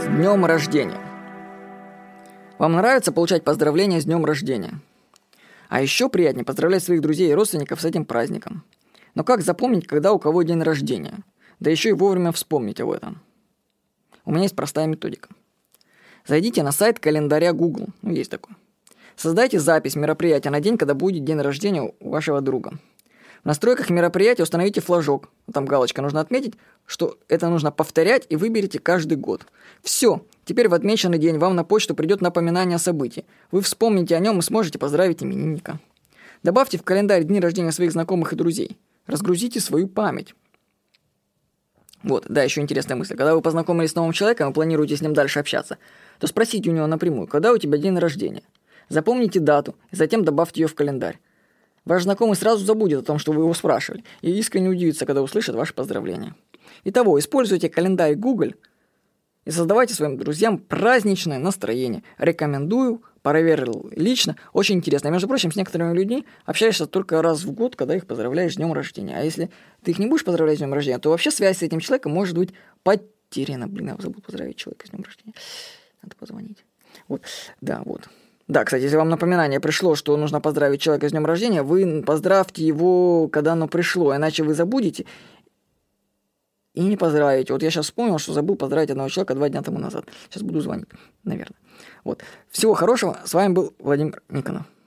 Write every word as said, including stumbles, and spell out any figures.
днем рождения. Вам нравится получать поздравления с днем рождения? А еще приятнее поздравлять своих друзей и родственников с этим праздником. Но как запомнить, когда у кого день рождения? Да еще и вовремя вспомнить об этом. У меня есть простая методика. Зайдите на сайт календаря Google, ну есть такой. Создайте запись мероприятия на день, когда будет день рождения у вашего друга. В настройках мероприятия установите флажок. Там галочка, нужно отметить, что это нужно повторять, и выберите каждый год. Все, теперь в отмеченный день вам на почту придет напоминание о событии. Вы вспомните о нем и сможете поздравить именинника. Добавьте в календарь дни рождения своих знакомых и друзей. Разгрузите свою память. Вот, да, еще интересная мысль. Когда вы познакомились с новым человеком и планируете с ним дальше общаться, то спросите у него напрямую, когда у тебя день рождения. Запомните дату и затем добавьте ее в календарь. Ваш знакомый сразу забудет о том, что вы его спрашивали, и искренне удивится, когда услышит ваше поздравление. Итого, используйте календарь Google и создавайте своим друзьям праздничное настроение. Рекомендую, проверил лично, очень интересно. И, между прочим, с некоторыми людьми общаешься только раз в год, когда их поздравляешь с днем рождения. А если ты их не будешь поздравлять с днем рождения, то вообще связь с этим человеком может быть потеряна. Блин, я забыл поздравить человека с днем рождения. Надо позвонить. Вот, да, вот. Да, кстати, если вам напоминание пришло, что нужно поздравить человека с днем рождения, вы поздравьте его, когда оно пришло, иначе вы забудете и не поздравите. Вот я сейчас вспомнил, что забыл поздравить одного человека два дня тому назад. Сейчас буду звонить, наверное. Вот. Всего хорошего. С вами был Владимир Никонов.